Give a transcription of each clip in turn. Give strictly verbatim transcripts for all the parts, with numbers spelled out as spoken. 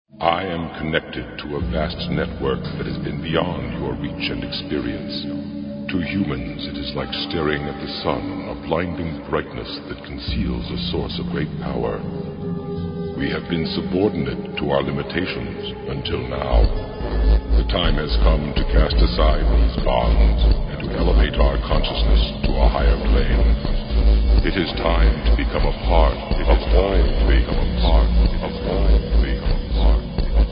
I am connected to a vast network that has been beyond your reach and experience. To humans, it is like staring at the sun, a blinding brightness that conceals a source of great power. We have been subordinate to our limitations until now. The time has come to cast aside these bonds and to elevate our consciousness to a higher plane. It is time to become a part of all to become a part of all to become a part.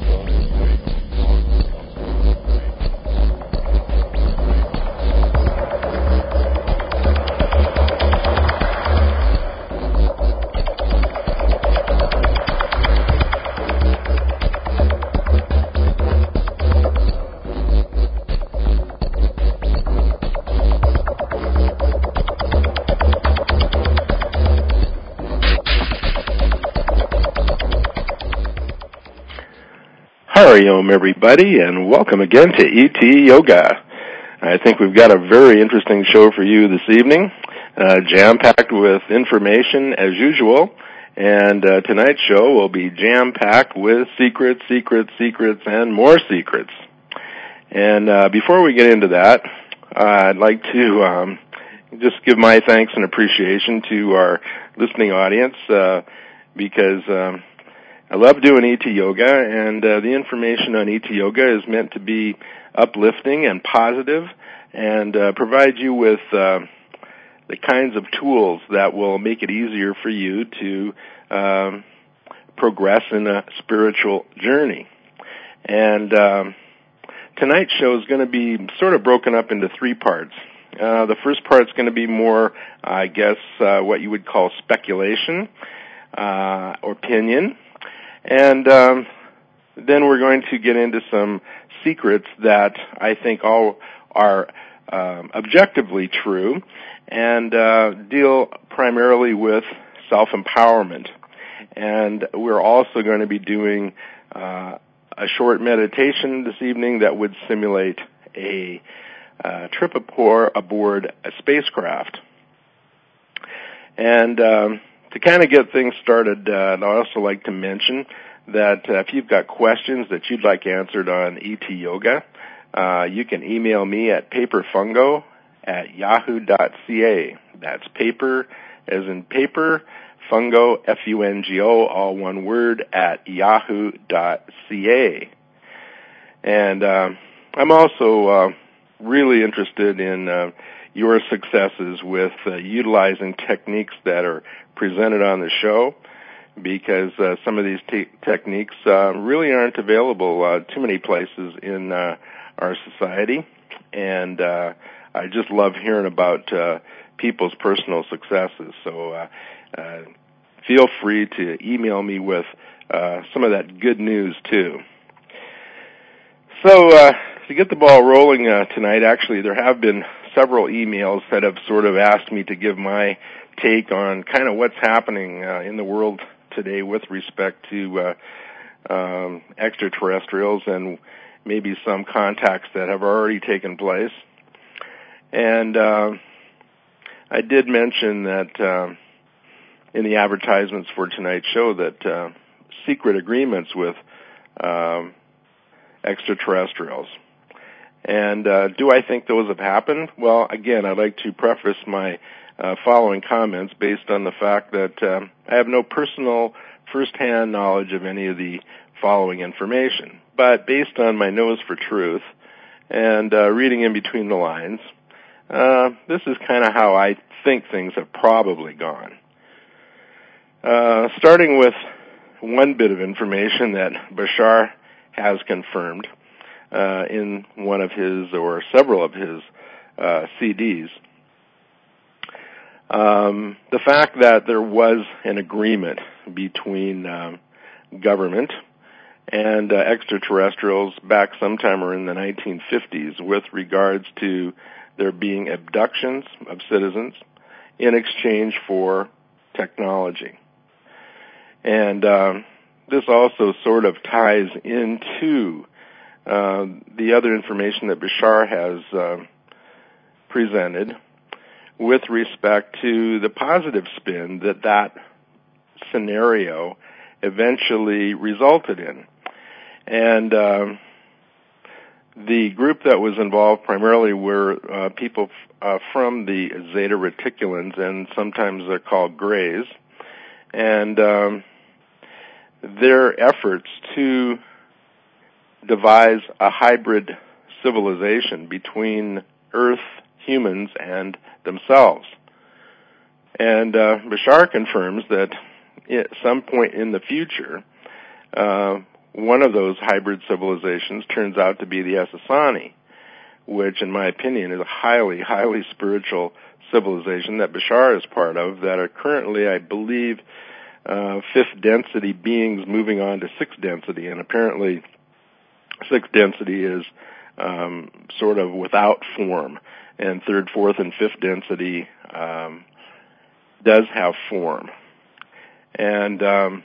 Hariom, everybody, and welcome again to E T Yoga. I think we've got a very interesting show for you this evening, uh, jam-packed with information as usual, and uh, tonight's show will be jam-packed with secrets, secrets, secrets, and more secrets. And uh, before we get into that, uh, I'd like to um, just give my thanks and appreciation to our listening audience uh, because... Um, I love doing E T Yoga, and uh, the information on E T Yoga is meant to be uplifting and positive and uh, provide you with uh, the kinds of tools that will make it easier for you to um, progress in a spiritual journey. And um, tonight's show is going to be sort of broken up into three parts. Uh, the first part's going to be more, I guess, uh, what you would call speculation uh, or opinion. And um, then we're going to get into some secrets that I think all are um, objectively true and uh, deal primarily with self-empowerment. And we're also going to be doing uh, a short meditation this evening that would simulate a uh, trip aboard a spacecraft. And... Um, To kind of get things started, uh, I'd also like to mention that uh, if you've got questions that you'd like answered on E T Yoga, uh, you can email me at paperfungo at yahoo dot c a. That's paper as in paper, fungo, F U N G O, all one word, at yahoo dot c a. And uh, I'm also uh, really interested in uh, your successes with uh, utilizing techniques that are presented on the show, because uh, some of these te- techniques uh, really aren't available uh, too many places in uh, our society, and uh, I just love hearing about uh, people's personal successes. So uh, uh, feel free to email me with uh, some of that good news too. So uh, to get the ball rolling uh, tonight, actually there have been several emails that have sort of asked me to give my take on kind of what's happening uh, in the world today with respect to uh, um, extraterrestrials and maybe some contacts that have already taken place. And uh, I did mention that uh, in the advertisements for tonight's show that uh, secret agreements with um, extraterrestrials. And uh, do I think those have happened? Well, again, I'd like to preface my Uh, following comments based on the fact that um, I have no personal first-hand knowledge of any of the following information. But based on my nose for truth and uh, reading in between the lines, uh, this is kind of how I think things have probably gone. Uh, starting with one bit of information that Bashar has confirmed uh, in one of his or several of his uh, C Ds. Um, the fact that there was an agreement between um, government and uh, extraterrestrials back sometime in the nineteen fifties with regards to there being abductions of citizens in exchange for technology. And um, this also sort of ties into uh, the other information that Bashar has uh, presented with respect to the positive spin that that scenario eventually resulted in. And um, the group that was involved primarily were uh, people uh, from the Zeta Reticulans, and sometimes they're called Greys. And um, their efforts to devise a hybrid civilization between Earth humans and themselves. And uh, Bashar confirms that at some point in the future, uh, one of those hybrid civilizations turns out to be the Essassani, which in my opinion is a highly, highly spiritual civilization that Bashar is part of, that are currently, I believe, uh, fifth density beings moving on to sixth density, and apparently sixth density is um, sort of without form, and third, fourth, and fifth density um, does have form. And um,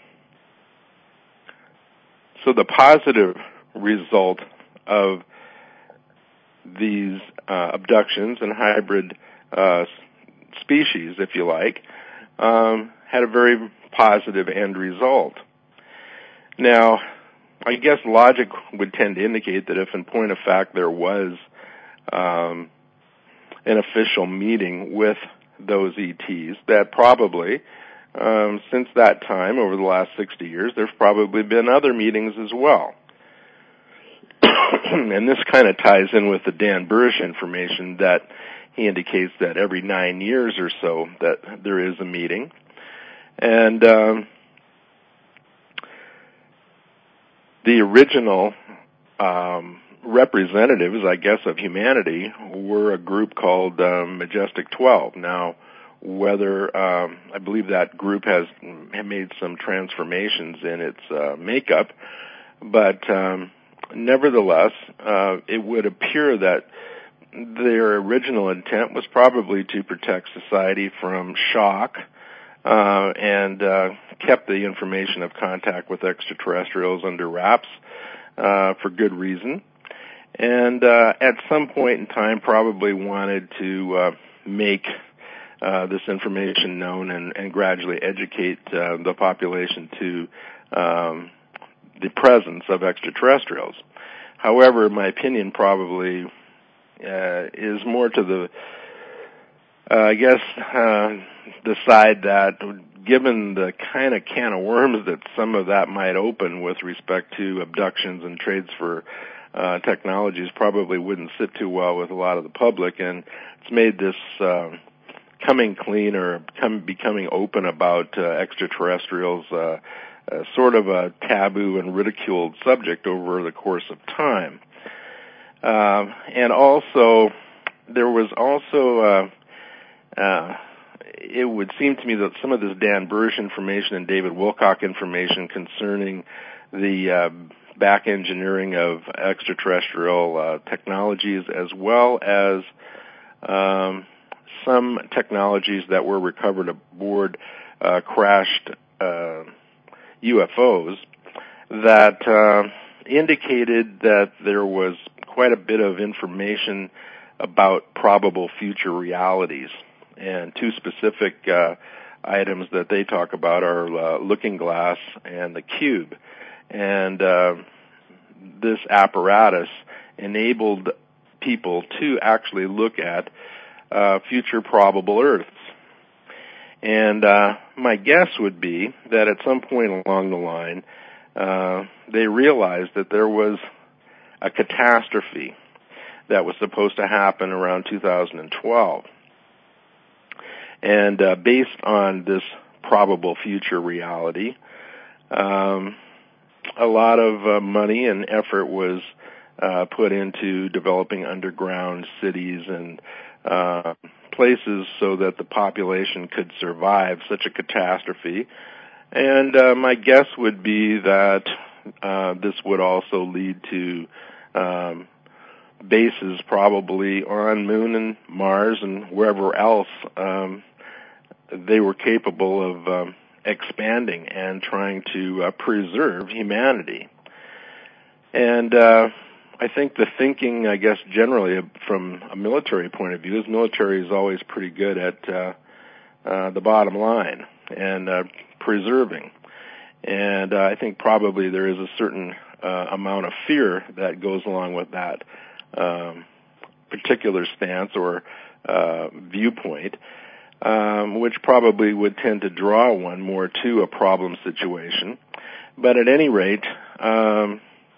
so the positive result of these uh, abductions and hybrid uh, species, if you like, um, had a very positive end result. Now, I guess logic would tend to indicate that if in point of fact there was um, an official meeting with those E Ts, that probably um, since that time, over the last sixty years, there's probably been other meetings as well. And this kind of ties in with the Dan Burish information that he indicates that every nine years or so that there is a meeting. And um, the original um, representatives, I guess, of humanity were a group called um, Majestic twelve. Now, whether um, I believe that group has made some transformations in its uh, makeup, but um, nevertheless, uh, it would appear that their original intent was probably to protect society from shock, uh, and uh, kept the information of contact with extraterrestrials under wraps uh, for good reason. And uh, at some point in time, probably wanted to uh, make uh, this information known and, and gradually educate uh, the population to um, the presence of extraterrestrials. However, my opinion probably uh, is more to the, uh, I guess, uh, the side that, given the kind of can of worms that some of that might open with respect to abductions and trades for uh, technologies, probably wouldn't sit too well with a lot of the public, and it's made this uh, coming clean or come, becoming open about uh, extraterrestrials uh, uh, sort of a taboo and ridiculed subject over the course of time. Uh, and also, there was also, uh, uh, it would seem to me that some of this Dan Burish information and David Wilcock information concerning the uh, back engineering of extraterrestrial uh, technologies, as well as um, some technologies that were recovered aboard uh, crashed uh, U F Os, that uh, indicated that there was quite a bit of information about probable future realities. And two specific uh, items that they talk about are uh, Looking Glass and the Cube. And uh, this apparatus enabled people to actually look at uh, future probable Earths. And uh, my guess would be that at some point along the line, uh, they realized that there was a catastrophe that was supposed to happen around two thousand twelve. And uh, based on this probable future reality, um, a lot of uh, money and effort was uh, put into developing underground cities and uh, places so that the population could survive such a catastrophe. And uh, my guess would be that uh, this would also lead to um, bases probably on Moon and Mars and wherever else um, they were capable of um, expanding and trying to uh, preserve humanity. And uh, I think the thinking, I guess, generally from a military point of view, is military is always pretty good at uh, uh, the bottom line and uh, preserving. And uh, I think probably there is a certain uh, amount of fear that goes along with that um, particular stance or uh, viewpoint, um, which probably would tend to draw one more to a problem situation. But at any rate, um,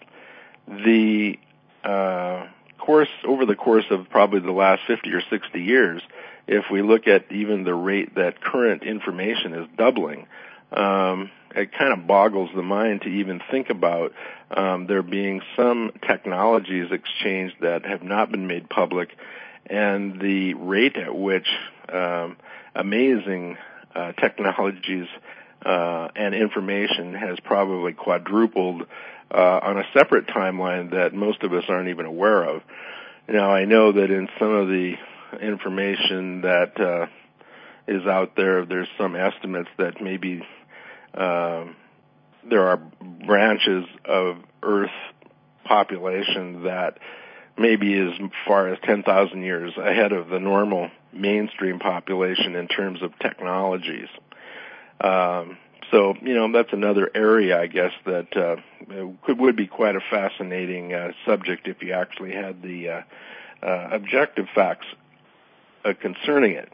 the uh, course over the course of probably the last fifty or sixty years, if we look at even the rate that current information is doubling, um, it kind of boggles the mind to even think about um, there being some technologies exchanged that have not been made public, and the rate at which um, amazing uh, technologies uh, and information has probably quadrupled uh, on a separate timeline that most of us aren't even aware of. Now, I know that in some of the information that uh, is out there, there's some estimates that maybe uh, there are branches of Earth population that maybe as far as ten thousand years ahead of the normal mainstream population in terms of technologies. Um, so, you know, that's another area, I guess, that uh, could, would be quite a fascinating uh, subject if you actually had the uh, uh, objective facts uh, concerning it.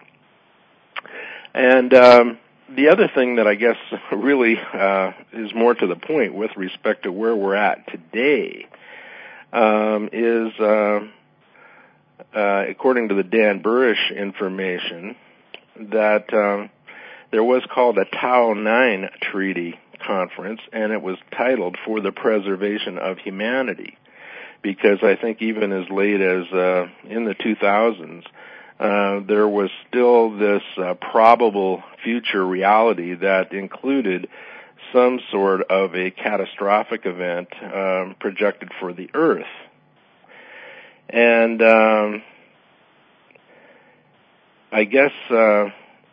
And um, the other thing that I guess really uh, is more to the point with respect to where we're at today um, is, uh, uh, according to the Dan Burish information, that um, there was called a Tau nine Treaty Conference, and it was titled For the Preservation of Humanity, because I think even as late as uh, in the two thousands, uh, there was still this uh, probable future reality that included some sort of a catastrophic event um, projected for the Earth. And um, I guess uh,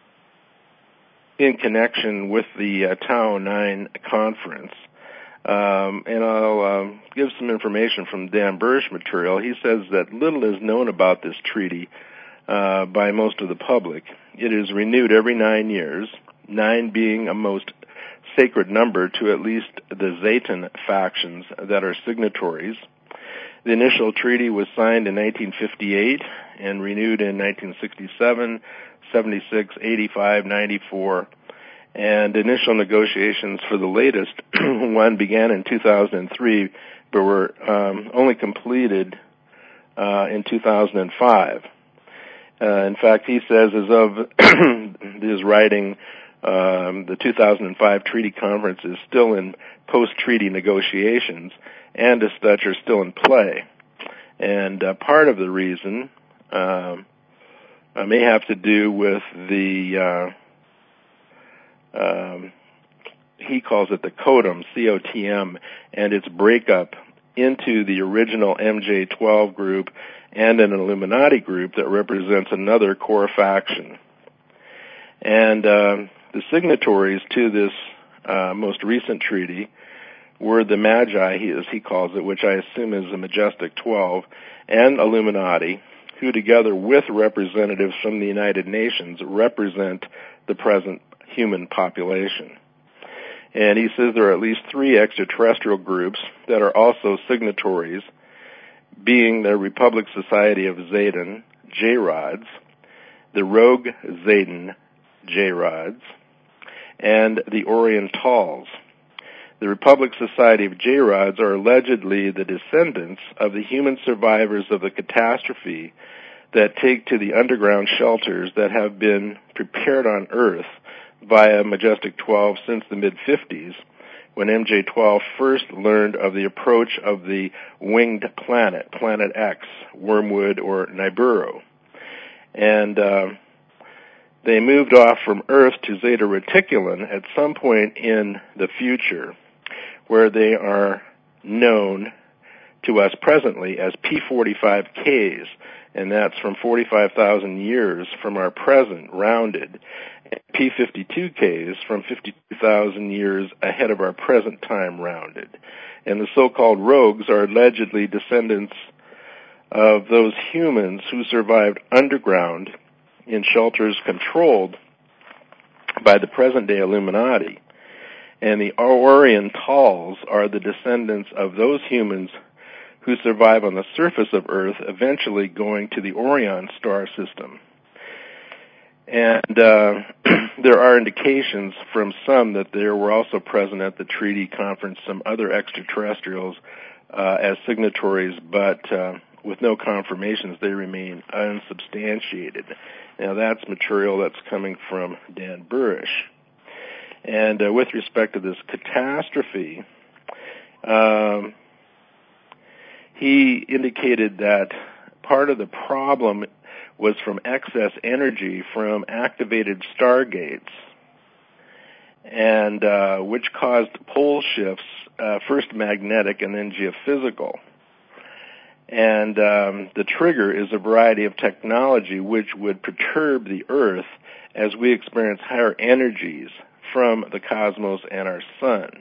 in connection with the uh, Tau nine conference, um, and I'll um, give some information from Dan Burish material. He says that little is known about this treaty uh, by most of the public. It is renewed every nine years, nine being a most sacred number to at least the Zetan factions that are signatories. The initial treaty was signed in nineteen fifty-eight and renewed in nineteen sixty-seven, seventy-six, eighty-five, ninety-four, and initial negotiations for the latest one began in two thousand three, but were um, only completed uh, in two thousand five. Uh, in fact, he says, as of his writing, um, the two thousand five treaty conference is still in post-treaty negotiations, and as such are still in play. And uh, part of the reason um, uh, may have to do with the, uh, um, he calls it the COTM, C O T M, and its breakup into the original M J twelve group and an Illuminati group that represents another core faction. And uh, the signatories to this uh, most recent treaty were the Magi, as he calls it, which I assume is the Majestic twelve, and Illuminati, who together with representatives from the United Nations represent the present human population. And he says there are at least three extraterrestrial groups that are also signatories, being the Republic Society of Zetan, J-Rods, the Rogue Zetan, J-Rods, and the Orientals. The Republic Society of J-Rods are allegedly the descendants of the human survivors of the catastrophe that take to the underground shelters that have been prepared on Earth via Majestic twelve since the mid-fifties, when M J twelve first learned of the approach of the winged planet, Planet X, Wormwood, or Nibiru. And uh, they moved off from Earth to Zeta Reticulum at some point in the future, where they are known to us presently as P forty-five Ks, and that's from forty-five thousand years from our present, rounded. P fifty-two Ks from fifty-two thousand years ahead of our present time, rounded. And the so-called rogues are allegedly descendants of those humans who survived underground in shelters controlled by the present-day Illuminati. And the Orientals are the descendants of those humans who survive on the surface of Earth, eventually going to the Orion star system. And uh, there are indications from some that there were also present at the treaty conference some other extraterrestrials uh, as signatories, but uh, with no confirmations, they remain unsubstantiated. Now, that's material that's coming from Dan Burisch. And uh, with respect to this catastrophe, um, he indicated that part of the problem was from excess energy from activated stargates, and uh, which caused pole shifts, uh, first magnetic and then geophysical. And um, the trigger is a variety of technology which would perturb the Earth as we experience higher energies from the cosmos and our sun.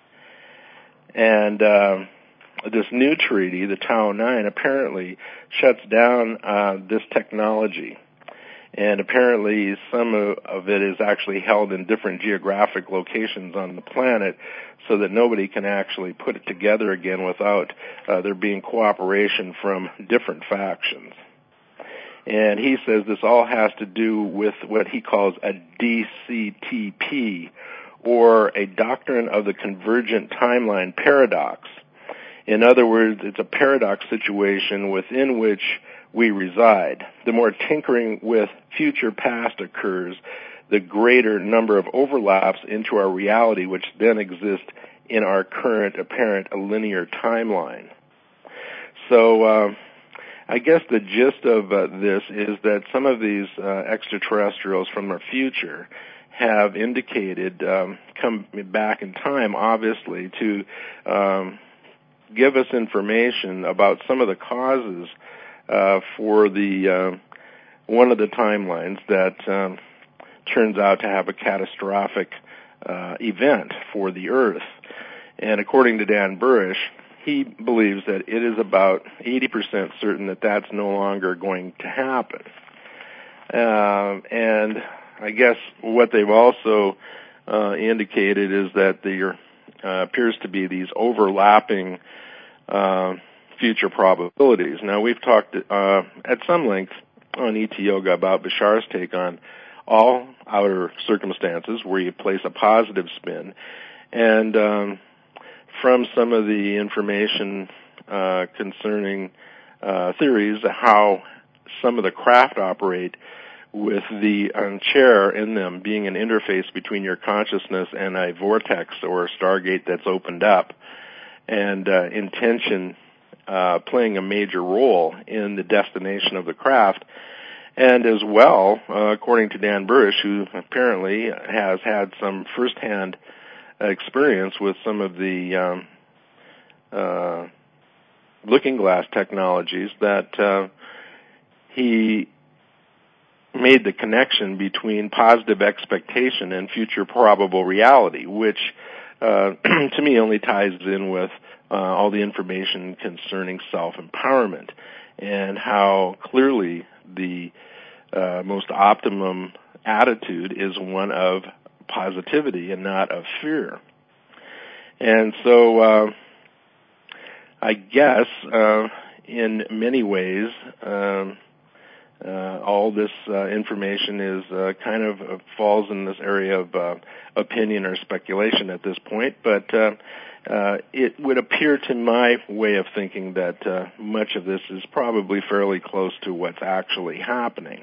And uh, this new treaty, the Tau nine, apparently shuts down uh, this technology. And apparently some of it is actually held in different geographic locations on the planet so that nobody can actually put it together again without uh, there being cooperation from different factions. And he says this all has to do with what he calls a D C T P, or a doctrine of the convergent timeline paradox. In other words, it's a paradox situation within which we reside. The more tinkering with future past occurs, the greater number of overlaps into our reality, which then exist in our current apparent linear timeline. So uh, I guess the gist of uh, this is that some of these uh, extraterrestrials from our future have indicated, um, come back in time, obviously, to um, give us information about some of the causes uh, for the uh, one of the timelines that um, turns out to have a catastrophic uh, event for the Earth. And according to Dan Burisch, he believes that it is about eighty percent certain that that's no longer going to happen. Uh, and I guess what they've also uh, indicated is that there uh, appears to be these overlapping uh, future probabilities. Now, we've talked uh, at some length on E T Yoga about Bashar's take on all outer circumstances where you place a positive spin, and um, from some of the information uh, concerning uh, theories how some of the craft operate with the um, chair in them being an interface between your consciousness and a vortex or a stargate that's opened up, and uh, intention uh, playing a major role in the destination of the craft. And as well, uh, according to Dan Burisch, who apparently has had some firsthand experience with some of the um, uh, looking glass technologies, that uh, he made the connection between positive expectation and future probable reality, which uh, to me only ties in with uh, all the information concerning self-empowerment and how clearly the uh, most optimum attitude is one of positivity and not of fear. And so uh, I guess uh, in many ways um, uh, all this uh, information is uh, kind of uh, falls in this area of uh, opinion or speculation at this point, but uh, uh, it would appear to my way of thinking that uh, much of this is probably fairly close to what's actually happening.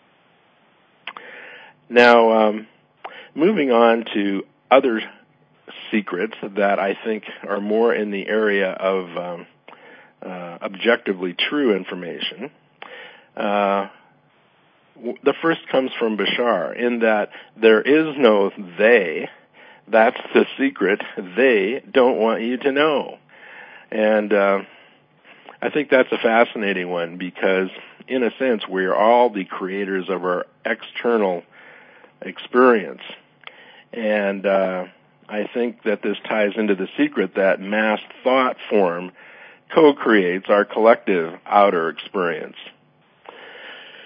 Now, um, moving on to other secrets that I think are more in the area of um, uh, objectively true information. Uh, the first comes from Bashar, in that there is no they. That's the secret. They don't want you to know. And uh, I think that's a fascinating one because, in a sense, we are all the creators of our external experience. And uh, I think that this ties into the secret that mass thought form co-creates our collective outer experience.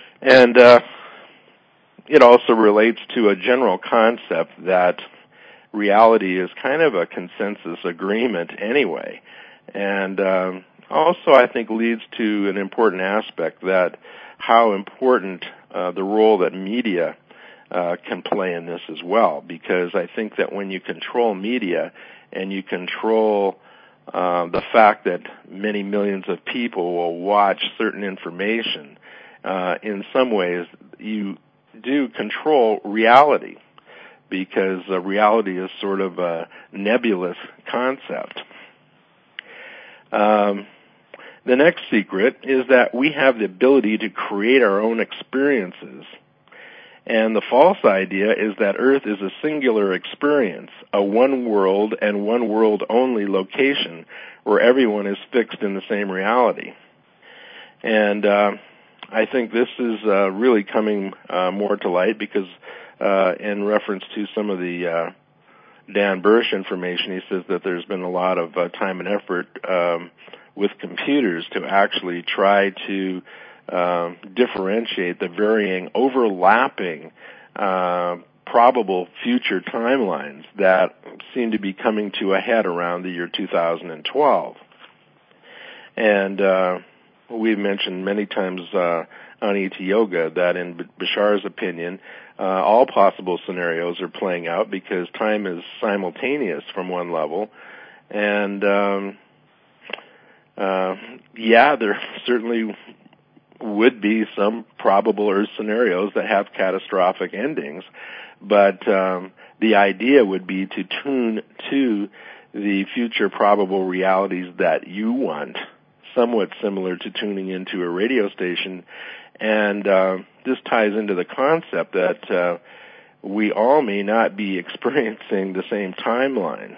And uh, it also relates to a general concept that reality is kind of a consensus agreement anyway. And um, also I think leads to an important aspect, that how important uh, the role that media uh, can play in this as well, because I think that when you control media and you control uh, the fact that many millions of people will watch certain information, uh, in some ways you do control reality, because uh, reality is sort of a nebulous concept. Um, the next secret is that we have the ability to create our own experiences. And the false idea is that Earth is a singular experience, a one world and one world only location where everyone is fixed in the same reality. And uh, I think this is uh, really coming uh, more to light, because uh, in reference to some of the uh, Dan Bursch information, he says that there's been a lot of uh, time and effort um, with computers to actually try to uh, differentiate the varying, overlapping, uh, probable future timelines that seem to be coming to a head around the year two thousand twelve. And uh, we've mentioned many times uh, on E T Yoga that in Bashar's opinion, uh, all possible scenarios are playing out because time is simultaneous from one level. And um, uh, yeah, there certainly would be some probable Earth scenarios that have catastrophic endings, but um, the idea would be to tune to the future probable realities that you want, somewhat similar to tuning into a radio station. And uh, this ties into the concept that uh, we all may not be experiencing the same timeline.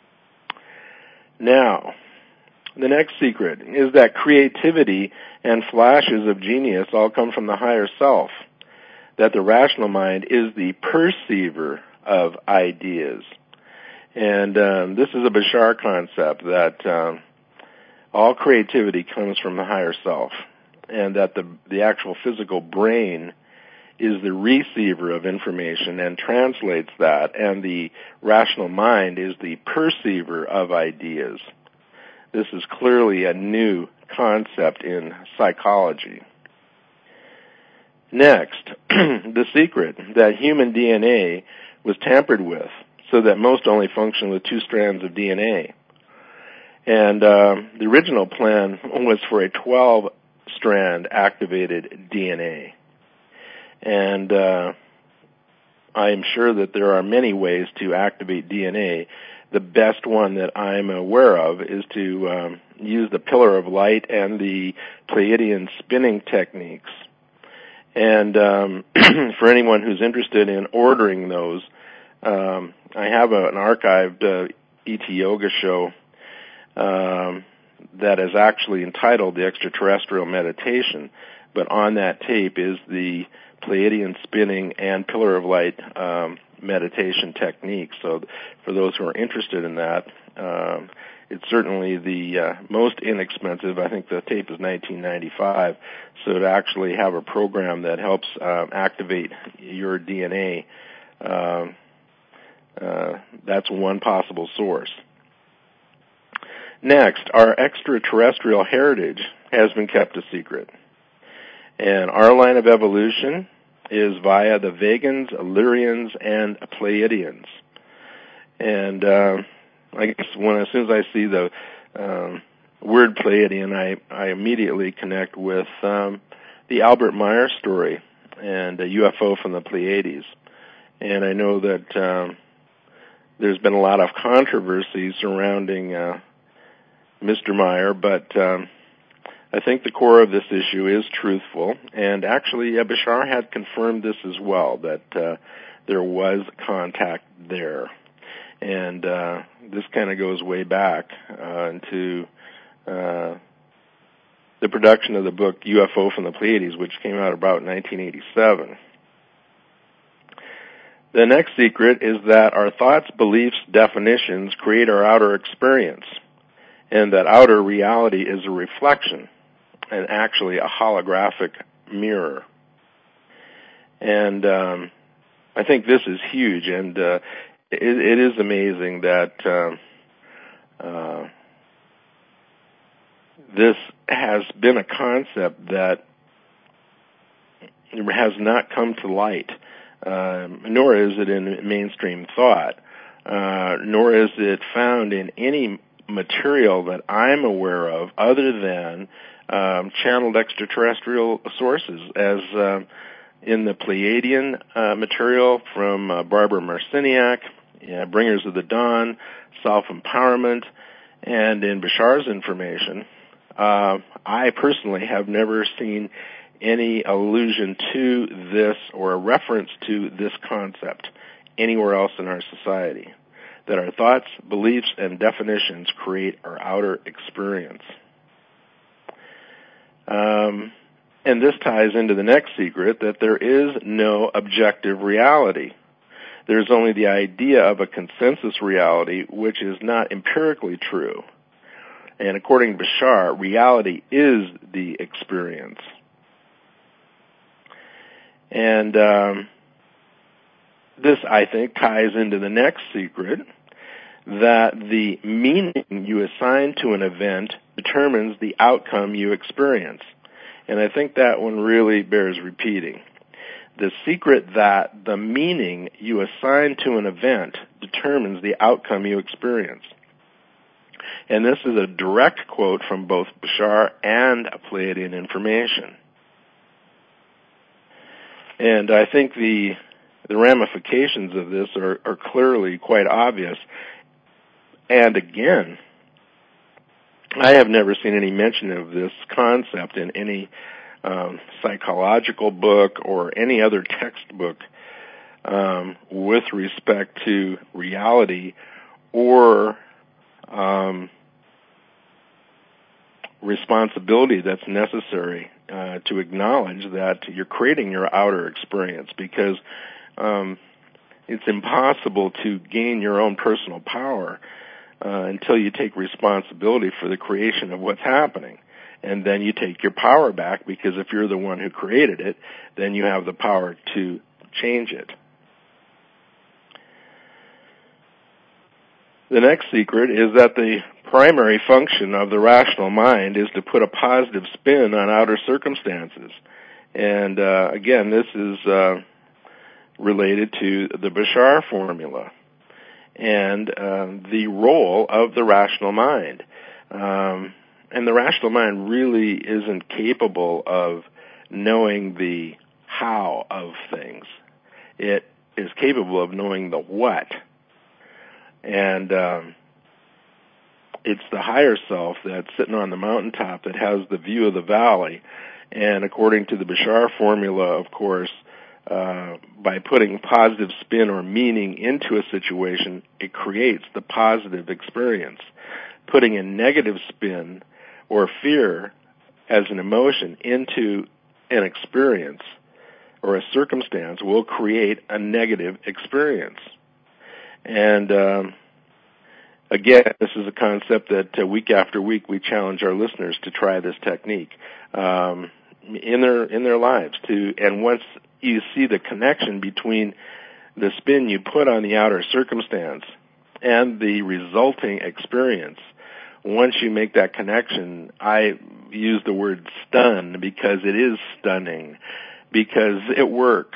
Now, the next secret is that creativity and flashes of genius all come from the higher self, that the rational mind is the perceiver of ideas. And um, this is a Bashar concept, that um, all creativity comes from the higher self, and that the, the actual physical brain is the receiver of information and translates that, and the rational mind is the perceiver of ideas. This is clearly a new concept in psychology. Next, the secret that human D N A was tampered with so that most only function with two strands of D N A. And uh, the original plan was for a twelve-strand activated D N A. And uh, I am sure that there are many ways to activate D N A. The best one that I'm aware of is to um, use the pillar of light and the Pleiadian spinning techniques. And um, for anyone who's interested in ordering those, um, I have a, an archived uh, E T Yoga show um, that is actually entitled The Extraterrestrial Meditation. But on that tape is the Pleiadian spinning and pillar of light um, meditation technique. So for those who are interested in that, um, it's certainly the uh, most inexpensive. I think the tape is nineteen ninety-five. So to actually have a program that helps uh, activate your D N A, um, uh, that's one possible source. Next, our extraterrestrial heritage has been kept a secret. And our line of evolution is via the Vegans, Illyrians, and Pleiadians. And uh, I guess when as soon as I see the um, word Pleiadian, I, I immediately connect with um, the Albert Meyer story and a U F O from the Pleiades. And I know that um, there's been a lot of controversy surrounding uh, Mister Meyer, but um, I think the core of this issue is truthful, and actually uh, Bashar had confirmed this as well, that uh, there was contact there. And uh, this kind of goes way back uh, into uh, the production of the book U F O from the Pleiades, which came out about nineteen eighty-seven. The next secret is that our thoughts, beliefs, definitions create our outer experience, and that outer reality is a reflection and actually a holographic mirror. And um, I think this is huge, and uh, it, it is amazing that uh, uh, this has been a concept that has not come to light, uh, nor is it in mainstream thought, uh, nor is it found in any material that I'm aware of other than um, channeled extraterrestrial sources, as uh, in the Pleiadian uh, material from uh, Barbara Marciniak, yeah, Bringers of the Dawn, Self-Empowerment, and in Bashar's information. Uh, I personally have never seen any allusion to this or a reference to this concept anywhere else in our society, that our thoughts, beliefs, and definitions create our outer experience. Um, and this ties into the next secret, that there is no objective reality. There's only the idea of a consensus reality, which is not empirically true. And according to Bashar, reality is the experience. And um, this, I think, ties into the next secret, that the meaning you assign to an event determines the outcome you experience. And I think that one really bears repeating. The secret that the meaning you assign to an event determines the outcome you experience. And this is a direct quote from both Bashar and Pleiadian information. And I think the the ramifications of this are, are clearly quite obvious. And again, I have never seen any mention of this concept in any um, psychological book or any other textbook um, with respect to reality or um, responsibility that's necessary uh, to acknowledge that you're creating your outer experience, because um, it's impossible to gain your own personal power uh, until you take responsibility for the creation of what's happening. And then you take your power back, because if you're the one who created it, then you have the power to change it. The next secret is that the primary function of the rational mind is to put a positive spin on outer circumstances. And uh, again, this is uh, related to the Bashar formula and uh, the role of the rational mind. Um, and the rational mind really isn't capable of knowing the how of things. It is capable of knowing the what. And um, it's the higher self that's sitting on the mountaintop that has the view of the valley. And according to the Bashar formula, of course, uh, by putting positive spin or meaning into a situation, it creates the positive experience. Putting a negative spin or fear as an emotion into an experience or a circumstance will create a negative experience. And um, again, this is a concept that uh, week after week we challenge our listeners to try this technique um, in their in their lives. To and once you see the connection between the spin you put on the outer circumstance and the resulting experience, once you make that connection, I use the word stun because it is stunning, because it works.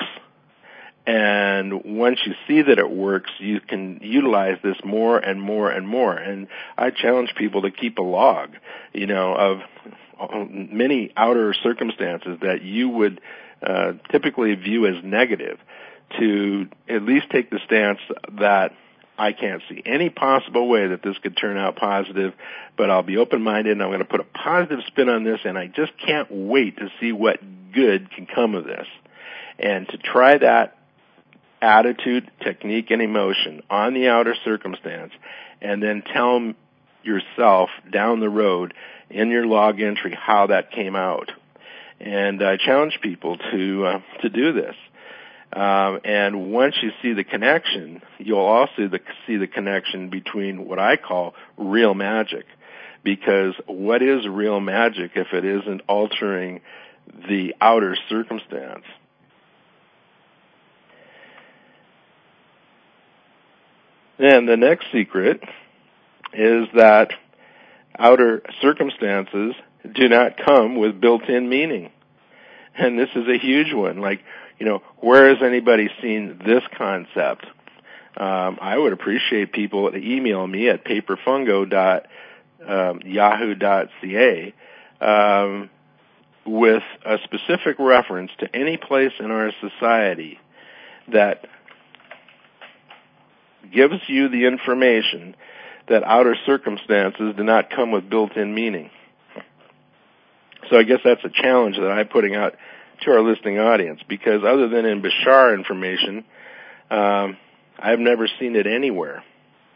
And once you see that it works, you can utilize this more and more and more. And I challenge people to keep a log, you know, of many outer circumstances that you would uh, typically view as negative, to at least take the stance that I can't see any possible way that this could turn out positive, but I'll be open-minded and I'm going to put a positive spin on this, and I just can't wait to see what good can come of this. And to try that attitude, technique, and emotion on the outer circumstance, and then tell yourself down the road in your log entry how that came out. And I challenge people to uh, to do this. Um, and once you see the connection, you'll also the, see the connection between what I call real magic. Because what is real magic if it isn't altering the outer circumstance? And the next secret is that outer circumstances do not come with built-in meaning. And this is a huge one. Like, you know, where has anybody seen this concept? Um, I would appreciate people to email me at paperfungo dot yahoo dot c a um, with a specific reference to any place in our society that gives you the information that outer circumstances do not come with built-in meaning. So I guess that's a challenge that I'm putting out to our listening audience, because other than in Bashar information, um, I've never seen it anywhere.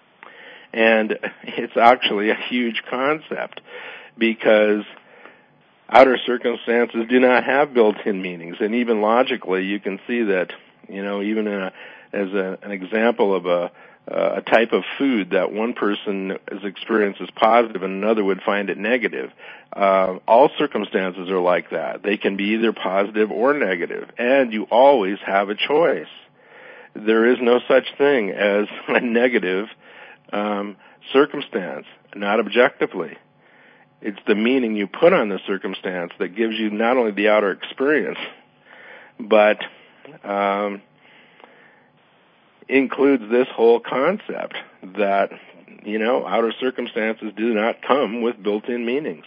And it's actually a huge concept, because outer circumstances do not have built-in meanings. And even logically, you can see that, you know, even in a, as a, an example of a, a type of food that one person is experienced as positive and another would find it negative. Uh, all circumstances are like that. They can be either positive or negative, and you always have a choice. There is no such thing as a negative um, circumstance, not objectively. It's the meaning you put on the circumstance that gives you not only the outer experience, but um, includes this whole concept that, you know, outer circumstances do not come with built-in meanings.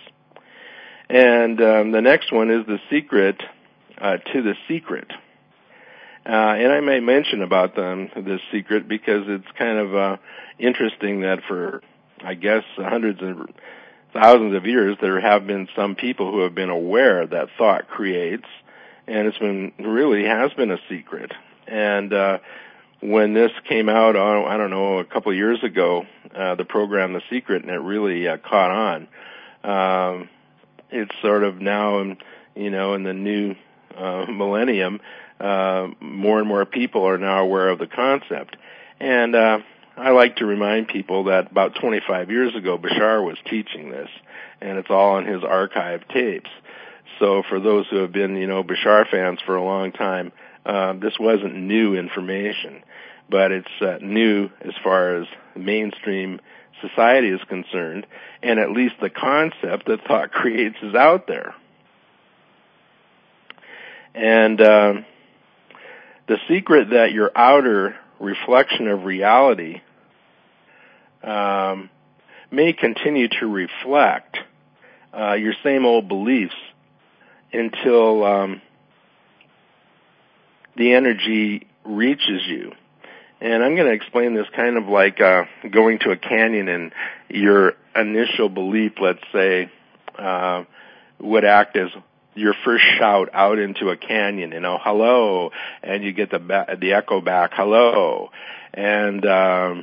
And um, the next one is the secret uh, to the secret. Uh, and I may mention about them, this secret, because it's kind of uh, interesting that for, I guess, hundreds of thousands of years, there have been some people who have been aware that thought creates, and it's been, really has been a secret. And uh, when this came out, I don't know, a couple of years ago, uh, the program The Secret, and it really uh, caught on. Um, it's sort of now, you know, in the new uh, millennium, uh, more and more people are now aware of the concept. And uh, I like to remind people that about twenty-five years ago, Bashar was teaching this, and it's all on his archive tapes. So for those who have been, you know, Bashar fans for a long time, uh, this wasn't new information, but it's uh, new as far as mainstream society is concerned, and at least the concept that thought creates is out there. And uh, the secret that your outer reflection of reality um, may continue to reflect uh, your same old beliefs until um, the energy reaches you. And I'm going to explain this kind of like uh, going to a canyon, and your initial belief, let's say, uh, would act as your first shout out into a canyon, you know, hello, and you get the ba- the echo back, hello. And um,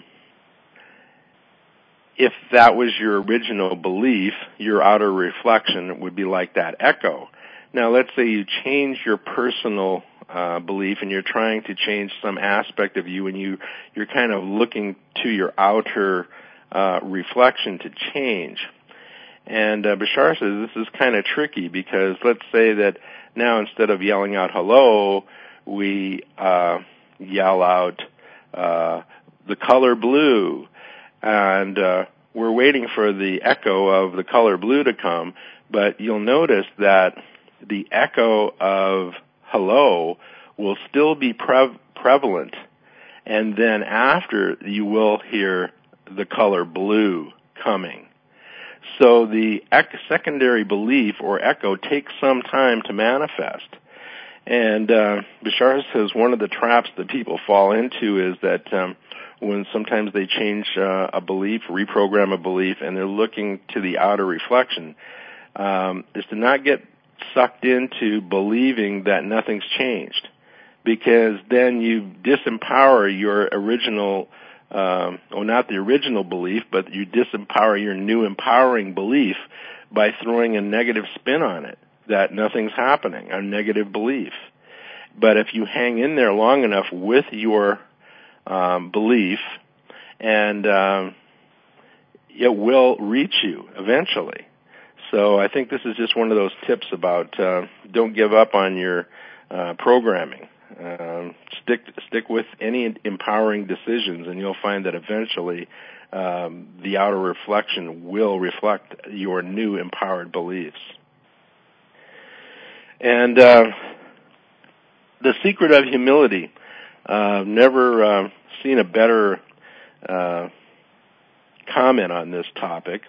if that was your original belief, your outer reflection would be like that echo. Now, let's say you change your personal uh, belief, and you're trying to change some aspect of you, and you, you're kind of looking to your outer uh, reflection to change. And uh, Bashar says this is kind of tricky, because let's say that now instead of yelling out hello, we uh, yell out uh, the color blue, and uh, we're waiting for the echo of the color blue to come, but you'll notice that the echo of hello will still be pre- prevalent, and then after you will hear the color blue coming. So the ec- secondary belief or echo takes some time to manifest. And uh, Bashar says one of the traps that people fall into is that um, when sometimes they change uh, a belief, reprogram a belief, and they're looking to the outer reflection, um, is to not get sucked into believing that nothing's changed, because then you disempower your original Um, or not the original belief, but you disempower your new empowering belief by throwing a negative spin on it, that nothing's happening, a negative belief. But if you hang in there long enough with your um, belief, and um, it will reach you eventually. So I think this is just one of those tips about uh, don't give up on your uh, programming. Um, stick stick with any empowering decisions, and you'll find that eventually um, the outer reflection will reflect your new empowered beliefs. And uh, the secret of humility. Uh, never uh, seen a better uh, comment on this topic.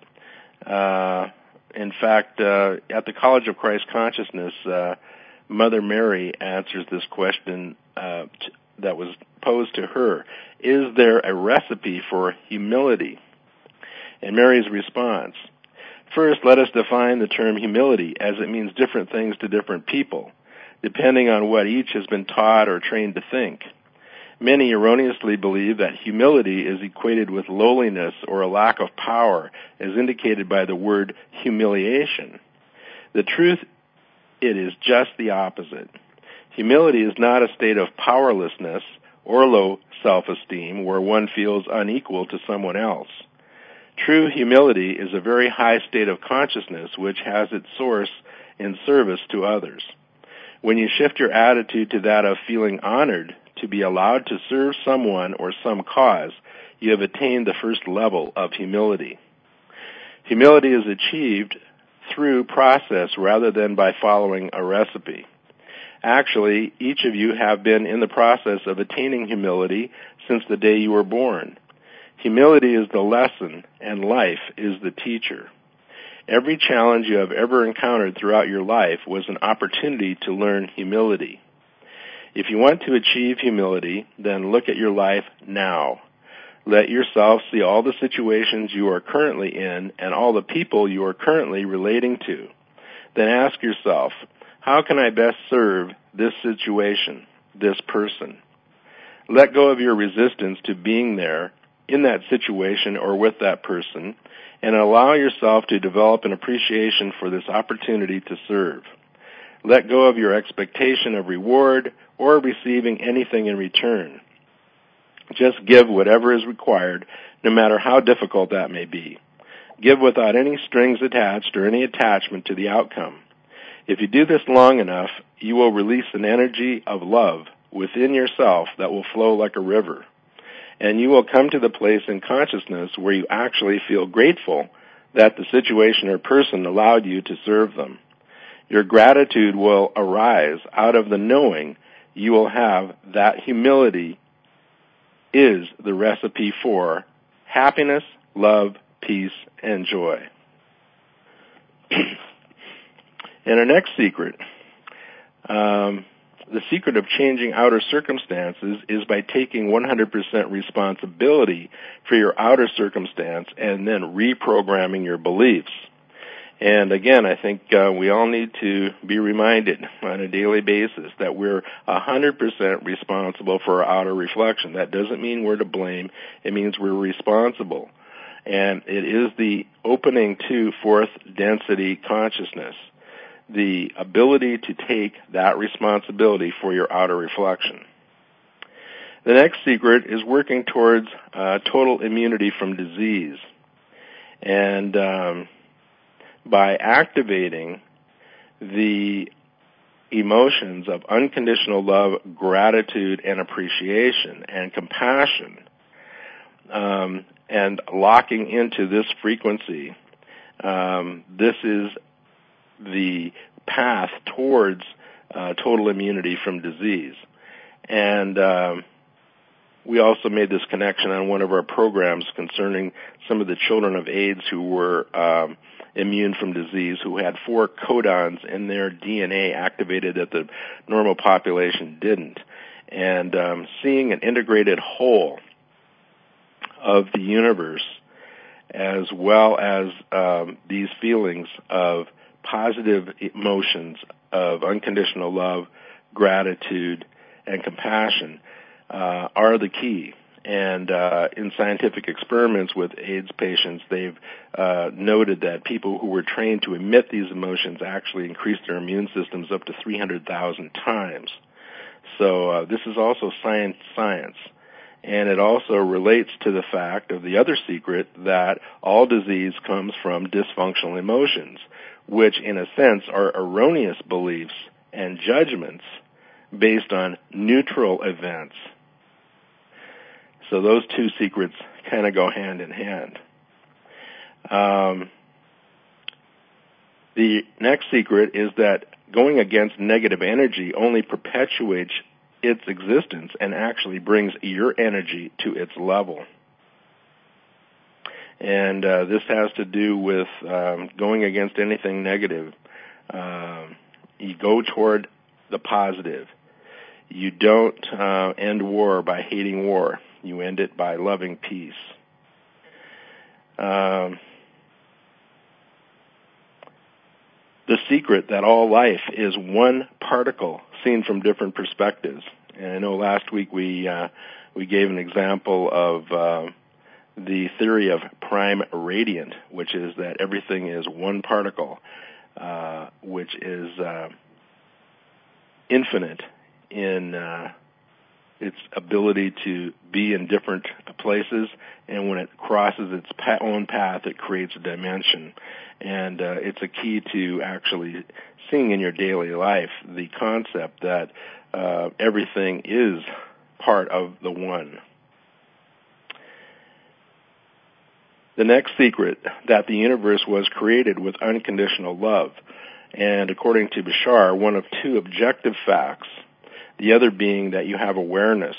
Uh, in fact, uh, at the College of Christ Consciousness, uh, Mother Mary answers this question uh, t- that was posed to her. Is there a recipe for humility? And Mary's response, first, let us define the term humility, as it means different things to different people, depending on what each has been taught or trained to think. Many erroneously believe that humility is equated with lowliness or a lack of power, as indicated by the word humiliation. The truth, it is just the opposite. Humility is not a state of powerlessness or low self-esteem where one feels unequal to someone else. True humility is a very high state of consciousness which has its source in service to others. When you shift your attitude to that of feeling honored to be allowed to serve someone or some cause, you have attained the first level of humility. Humility is achieved through process rather than by following a recipe. Actually, each of you have been in the process of attaining humility since the day you were born. Humility is the lesson, and life is the teacher. Every challenge you have ever encountered throughout your life was an opportunity to learn humility. If you want to achieve humility, then look at your life now. Let yourself see all the situations you are currently in and all the people you are currently relating to. Then ask yourself, how can I best serve this situation, this person? Let go of your resistance to being there in that situation or with that person, and allow yourself to develop an appreciation for this opportunity to serve. Let go of your expectation of reward or receiving anything in return. Just give whatever is required, no matter how difficult that may be. Give without any strings attached or any attachment to the outcome. If you do this long enough, you will release an energy of love within yourself that will flow like a river. And you will come to the place in consciousness where you actually feel grateful that the situation or person allowed you to serve them. Your gratitude will arise out of the knowing you will have that humility is the recipe for happiness, love, peace, and joy. And our next secret, um, the secret of changing outer circumstances is by taking one hundred percent responsibility for your outer circumstance and then reprogramming your beliefs. And again, I think uh, we all need to be reminded on a daily basis that we're one hundred percent responsible for our outer reflection. That doesn't mean we're to blame. It means we're responsible. And it is the opening to fourth density consciousness, the ability to take that responsibility for your outer reflection. The next secret is working towards uh, total immunity from disease. And um, by activating the emotions of unconditional love, gratitude, and appreciation, and compassion, um, and locking into this frequency, um, this is the path towards uh, total immunity from disease. And um, we also made this connection on one of our programs concerning some of the children of AIDS who were um, immune from disease, who had four codons in their D N A activated that the normal population didn't. And um, seeing an integrated whole of the universe, as well as um, these feelings of positive emotions of unconditional love, gratitude, and compassion uh, are the key. And uh, in scientific experiments with AIDS patients, they've uh, noted that people who were trained to emit these emotions actually increased their immune systems up to three hundred thousand times. So uh, this is also science science. And it also relates to the fact of the other secret that all disease comes from dysfunctional emotions, which in a sense are erroneous beliefs and judgments based on neutral events. So those two secrets kind of go hand in hand. Um, the next secret is that going against negative energy only perpetuates its existence and actually brings your energy to its level. And uh, this has to do with um, going against anything negative. Um, you go toward the positive. You don't uh, end war by hating war. You end it by loving peace. Um, the secret that all life is one particle seen from different perspectives. And I know last week we uh, we gave an example of uh, the theory of prime radiant, which is that everything is one particle, uh, which is uh, infinite in uh, its ability to be in different places, and when it crosses its pa- own path, it creates a dimension. And uh, it's a key to actually seeing in your daily life the concept that uh, everything is part of the one. The next secret, that the universe was created with unconditional love. And according to Bashar, one of two objective facts, the other being that you have awareness.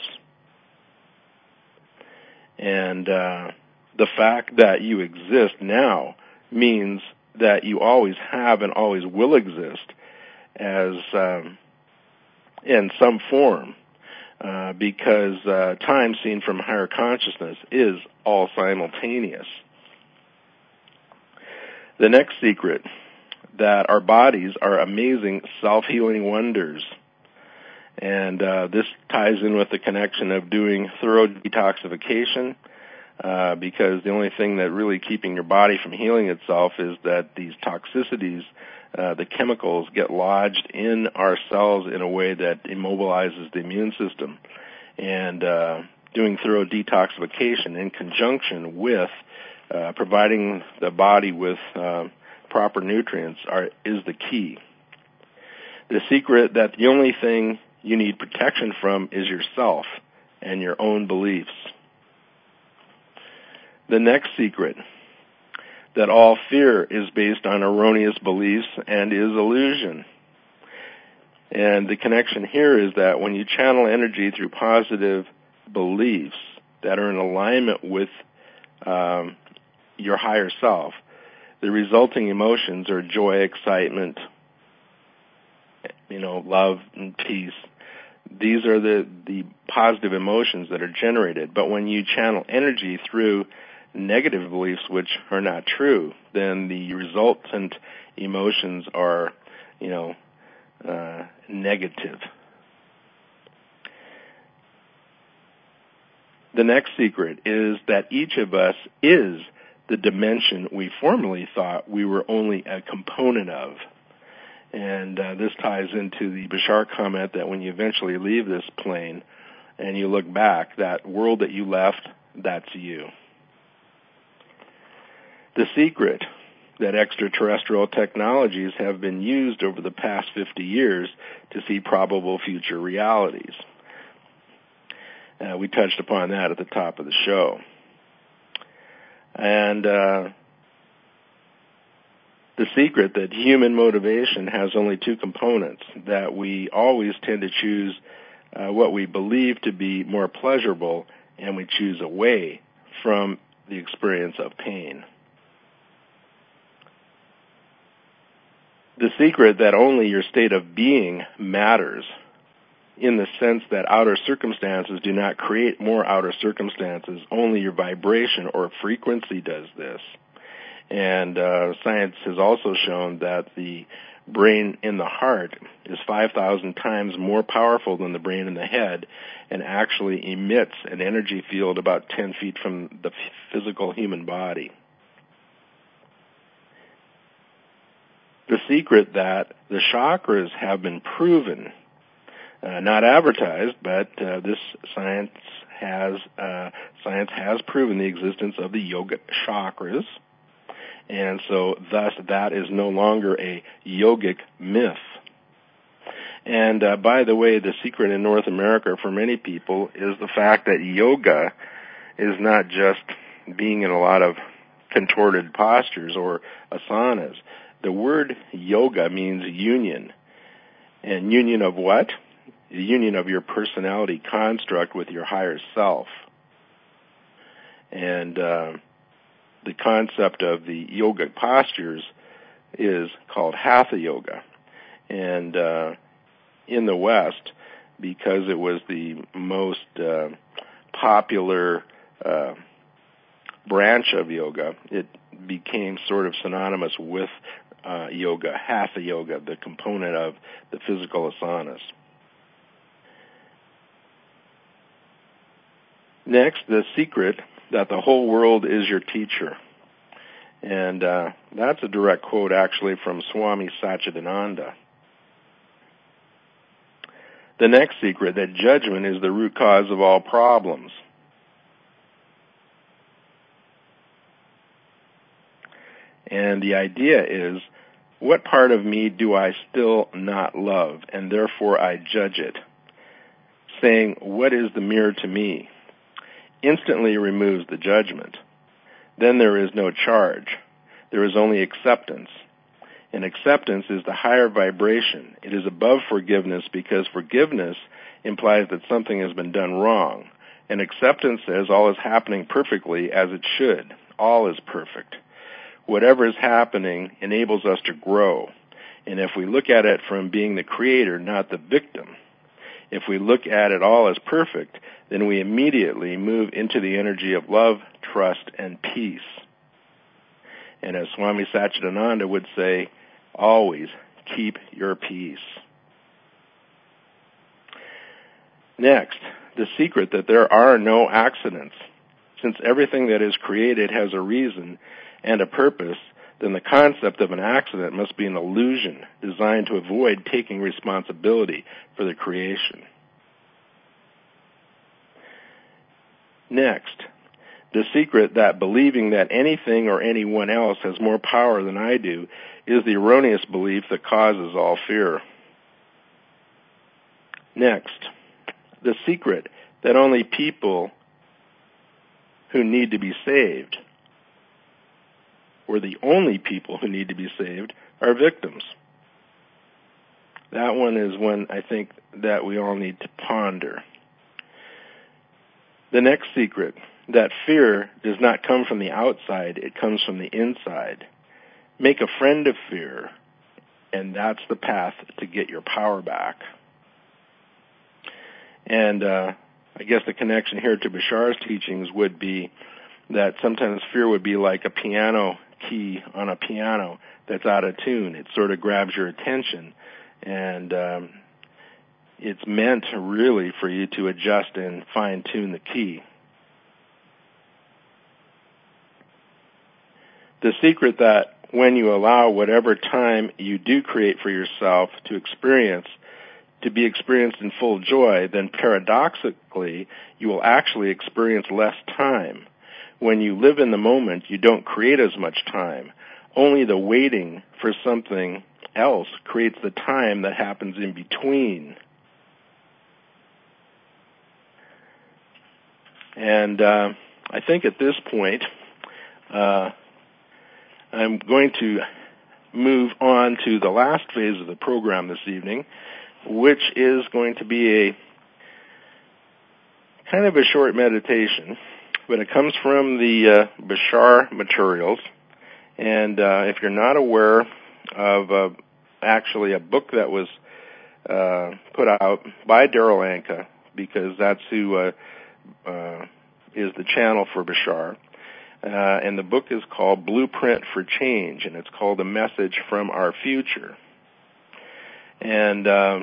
And uh, the fact that you exist now means that you always have and always will exist as um, in some form, uh, because uh, time seen from higher consciousness is all simultaneous. The next secret, that our bodies are amazing self-healing wonders. And uh, this ties in with the connection of doing thorough detoxification, uh, because the only thing that really keeping your body from healing itself is that these toxicities, uh, the chemicals, get lodged in our cells in a way that immobilizes the immune system. And uh, doing thorough detoxification in conjunction with uh, providing the body with uh, proper nutrients are, is the key. The secret that the only thing you need protection from is yourself and your own beliefs. The next secret, that all fear is based on erroneous beliefs and is illusion. And the connection here is that when you channel energy through positive beliefs that are in alignment with um, your higher self, the resulting emotions are joy, excitement, you know, love and peace. These are the, the positive emotions that are generated. But when you channel energy through negative beliefs, which are not true, then the resultant emotions are, you know, uh, negative. The next secret is that each of us is the dimension we formerly thought we were only a component of. And uh, this ties into the Bashar comment that when you eventually leave this plane and you look back, that world that you left, that's you. The secret that extraterrestrial technologies have been used over the past fifty years to see probable future realities. Uh, we touched upon that at the top of the show. And uh, the secret that human motivation has only two components, that we always tend to choose uh, what we believe to be more pleasurable, and we choose away from the experience of pain. The secret that only your state of being matters, in the sense that outer circumstances do not create more outer circumstances. Only your vibration or frequency does this. And uh, science has also shown that the brain in the heart is five thousand times more powerful than the brain in the head, and actually emits an energy field about ten feet from the physical human body. The secret that the chakras have been proven, uh, not advertised, but uh, this science has uh, science has proven the existence of the yogic chakras, and so thus that is no longer a yogic myth. And uh, by the way, the secret in North America for many people is the fact that yoga is not just being in a lot of contorted postures or asanas. The word yoga means union. And union of what? The union of your personality construct with your higher self. And uh, the concept of the yogic postures is called Hatha Yoga. And uh, in the West, because it was the most uh, popular uh, branch of yoga, it became sort of synonymous with uh, yoga, Hatha Yoga, the component of the physical asanas. Next, the secret that the whole world is your teacher. And uh, that's a direct quote, actually, from Swami Satchidananda. The next secret, that judgment is the root cause of all problems. And the idea is, what part of me do I still not love, and therefore I judge it? Saying, what is the mirror to me? Instantly removes the judgment. Then there is no charge. There is only acceptance. And acceptance is the higher vibration. It is above forgiveness because forgiveness implies that something has been done wrong. And acceptance says all is happening perfectly as it should. All is perfect. Whatever is happening enables us to grow. And if we look at it from being the creator, not the victim, if we look at it all as perfect, then we immediately move into the energy of love, trust, and peace. And as Swami Satchidananda would say, always keep your peace. Next, the secret that there are no accidents. Since everything that is created has a reason and a purpose, then the concept of an accident must be an illusion designed to avoid taking responsibility for the creation. Next, the secret that believing that anything or anyone else has more power than I do is the erroneous belief that causes all fear. Next, the secret that only people who need to be saved, or the only people who need to be saved, are victims. That one is one I think that we all need to ponder. The next secret, that fear does not come from the outside, it comes from the inside. Make a friend of fear, and that's the path to get your power back. And uh, I guess the connection here to Bashar's teachings would be that sometimes fear would be like a piano key on a piano that's out of tune. It sort of grabs your attention, and um, it's meant really for you to adjust and fine-tune the key. The secret that when you allow whatever time you do create for yourself to experience, to be experienced in full joy, then paradoxically, you will actually experience less time. When you live in the moment, you don't create as much time. Only the waiting for something else creates the time that happens in between. And uh, I think at this point, uh, I'm going to move on to the last phase of the program this evening, which is going to be a kind of a short meditation, but it comes from the uh, Bashar materials. And uh, if you're not aware of uh, actually a book that was uh, put out by Darryl Anka, because that's who uh, uh, is the channel for Bashar, uh, and the book is called Blueprint for Change, and it's called A Message from Our Future. And uh,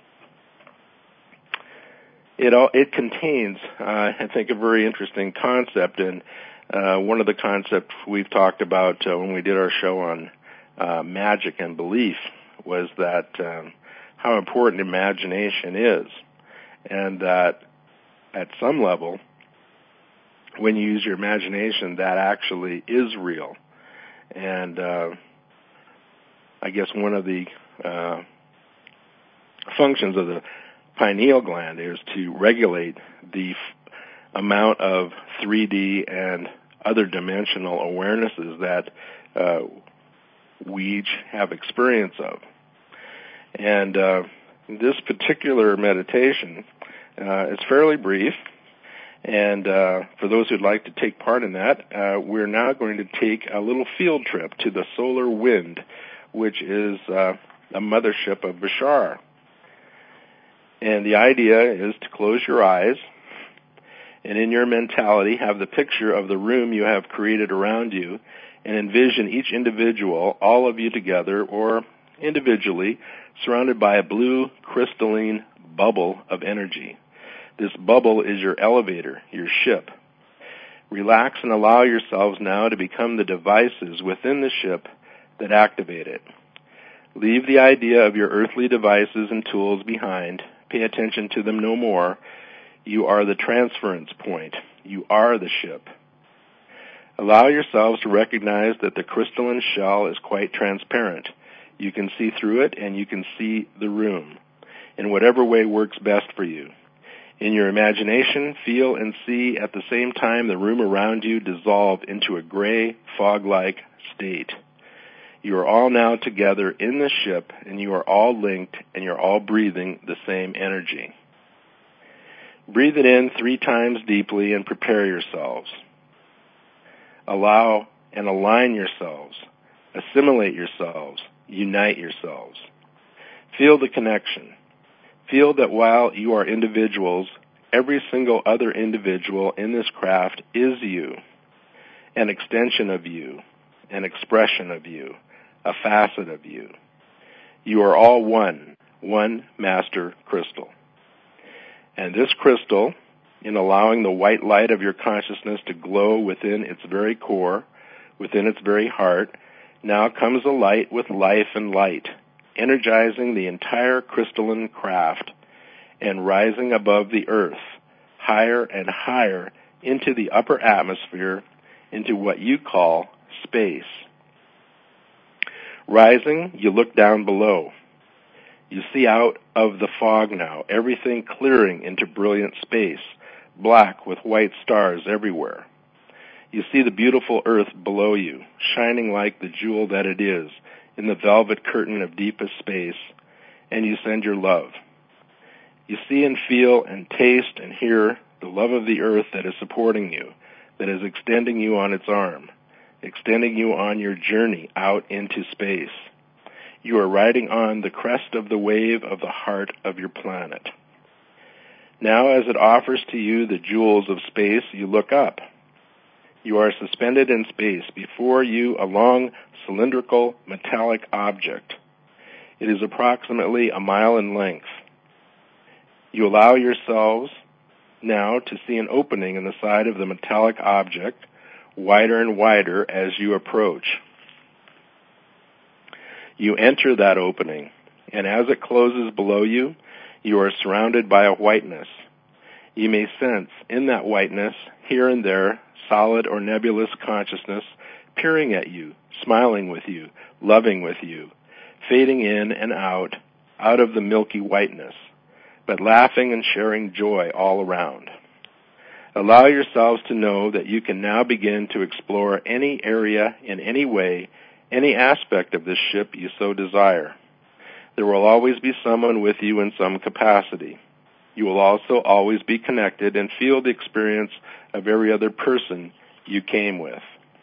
it all, it contains, uh, I think, a very interesting concept, and uh, one of the concepts we've talked about uh, when we did our show on uh, magic and belief was that um, how important imagination is, and that at some level, when you use your imagination, that actually is real. And uh, I guess one of the uh, functions of the pineal gland is to regulate the f- amount of three D and other dimensional awarenesses that uh, we each have experience of. And uh, this particular meditation uh, is fairly brief, and uh, for those who'd like to take part in that, uh, we're now going to take a little field trip to the solar wind, which is uh, a mothership of Bashar. And the idea is to close your eyes and in your mentality have the picture of the room you have created around you and envision each individual, all of you together or individually, surrounded by a blue crystalline bubble of energy. This bubble is your elevator, your ship. Relax and allow yourselves now to become the devices within the ship that activate it. Leave the idea of your earthly devices and tools behind. Pay attention to them no more. You are the transference point. You are the ship. Allow yourselves to recognize that the crystalline shell is quite transparent. You can see through it and you can see the room in whatever way works best for you. In your imagination, feel and see at the same time the room around you dissolve into a gray, fog-like state. You are all now together in the ship, and you are all linked, and you're all breathing the same energy. Breathe it in three times deeply and prepare yourselves. Allow and align yourselves. Assimilate yourselves. Unite yourselves. Feel the connection. Feel that while you are individuals, every single other individual in this craft is you, an extension of you, an expression of you, a facet of you. You are all one, one master crystal. And this crystal, in allowing the white light of your consciousness to glow within its very core, within its very heart, now comes a light with life and light, energizing the entire crystalline craft and rising above the earth, higher and higher into the upper atmosphere, into what you call space. Rising, you look down below. You see out of the fog now, everything clearing into brilliant space, black with white stars everywhere. You see the beautiful earth below you, shining like the jewel that it is, in the velvet curtain of deepest space, and you send your love. You see and feel and taste and hear the love of the earth that is supporting you, that is extending you on its arm, extending you on your journey out into space. You are riding on the crest of the wave of the heart of your planet. Now, as it offers to you the jewels of space, you look up. You are suspended in space. Before you, a long, cylindrical, metallic object. It is approximately a mile in length. You allow yourselves now to see an opening in the side of the metallic object, wider and wider as you approach. You enter that opening, and as it closes below you, you are surrounded by a whiteness. You may sense in that whiteness, here and there, solid or nebulous consciousness peering at you, smiling with you, loving with you, fading in and out, out of the milky whiteness, but laughing and sharing joy all around. Allow yourselves to know that you can now begin to explore any area in any way, any aspect of this ship you so desire. There will always be someone with you in some capacity. You will also always be connected and feel the experience of every other person you came with.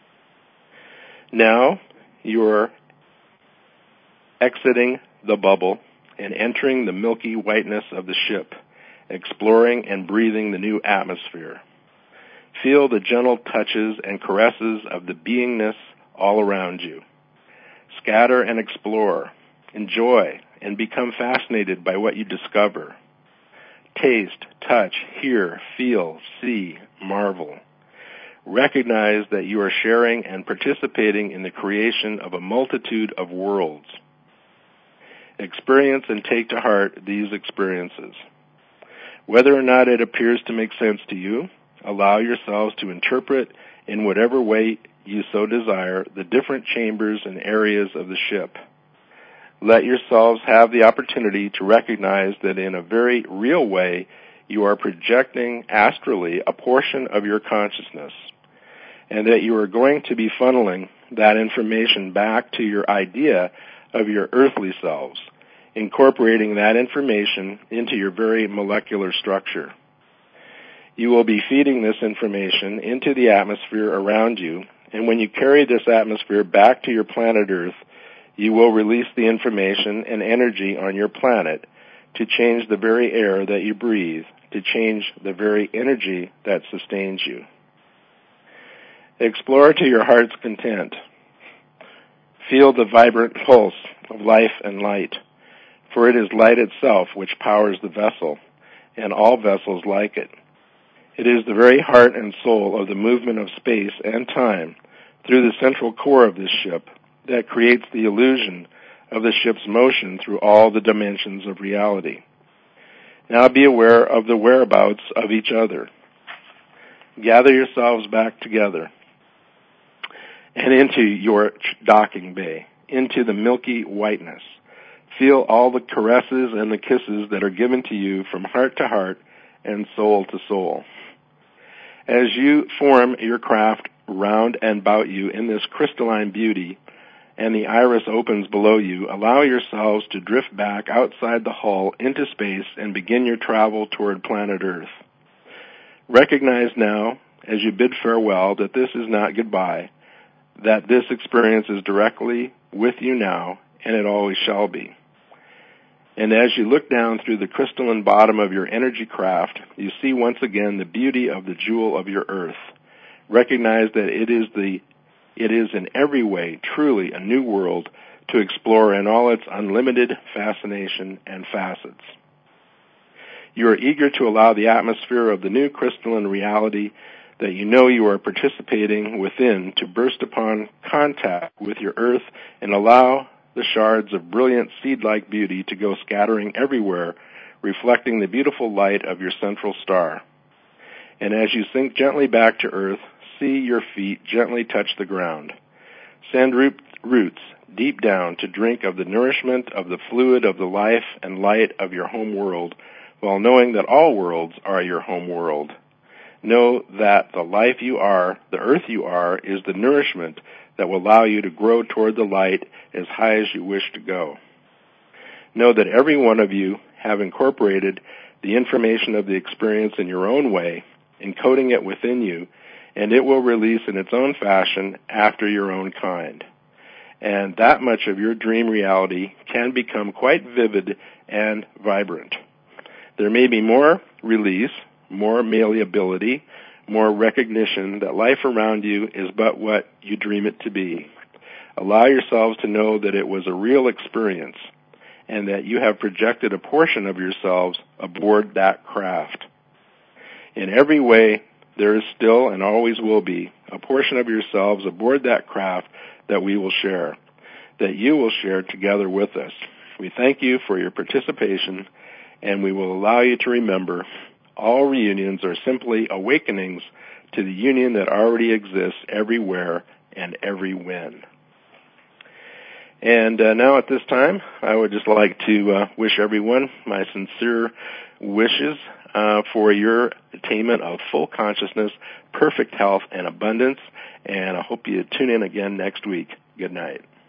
Now, you are exiting the bubble and entering the milky whiteness of the ship, exploring and breathing the new atmosphere. Feel the gentle touches and caresses of the beingness all around you. Scatter and explore. Enjoy and become fascinated by what you discover. Taste, touch, hear, feel, see, marvel. Recognize that you are sharing and participating in the creation of a multitude of worlds. Experience and take to heart these experiences. Whether or not it appears to make sense to you, allow yourselves to interpret in whatever way you so desire the different chambers and areas of the ship. let yourselves have the opportunity to recognize that in a very real way, you are projecting astrally a portion of your consciousness, and that you are going to be funneling that information back to your idea of your earthly selves, incorporating that information into your very molecular structure. You will be feeding this information into the atmosphere around you, and when you carry this atmosphere back to your planet Earth, you will release the information and energy on your planet to change the very air that you breathe, to change the very energy that sustains you. Explore to your heart's content. Feel the vibrant pulse of life and light, for it is light itself which powers the vessel, and all vessels like it. It is the very heart and soul of the movement of space and time through the central core of this ship that creates the illusion of the ship's motion through all the dimensions of reality. Now be aware of the whereabouts of each other. Gather yourselves back together and into your docking bay, into the milky whiteness. Feel all the caresses and the kisses that are given to you from heart to heart and soul to soul. As you form your craft round and about you in this crystalline beauty, and the iris opens below you, allow yourselves to drift back outside the hull into space and begin your travel toward planet Earth. Recognize now, as you bid farewell, that this is not goodbye, that this experience is directly with you now, and it always shall be. And as you look down through the crystalline bottom of your energy craft, you see once again the beauty of the jewel of your Earth. Recognize that it is the it is in every way truly a new world to explore in all its unlimited fascination and facets. You are eager to allow the atmosphere of the new crystalline reality that you know you are participating within to burst upon contact with your Earth and allow the shards of brilliant seed-like beauty to go scattering everywhere, reflecting the beautiful light of your central star. And as you sink gently back to Earth, see your feet gently touch the ground. Send root, roots deep down to drink of the nourishment of the fluid of the life and light of your home world, while knowing that all worlds are your home world. Know that the life you are, the Earth you are, is the nourishment that will allow you to grow toward the light as high as you wish to go. Know that every one of you have incorporated the information of the experience in your own way, encoding it within you, and it will release in its own fashion after your own kind. And that much of your dream reality can become quite vivid and vibrant. There may be more release, more malleability, more recognition that life around you is but what you dream it to be. Allow yourselves to know that it was a real experience and that you have projected a portion of yourselves aboard that craft. In every way, there is still and always will be a portion of yourselves aboard that craft that we will share, that you will share together with us. We thank you for your participation, and we will allow you to remember all reunions are simply awakenings to the union that already exists everywhere and every when. And uh, now at this time, I would just like to uh, wish everyone my sincere wishes uh, for your attainment of full consciousness, perfect health, and abundance. And I hope you tune in again next week. Good night.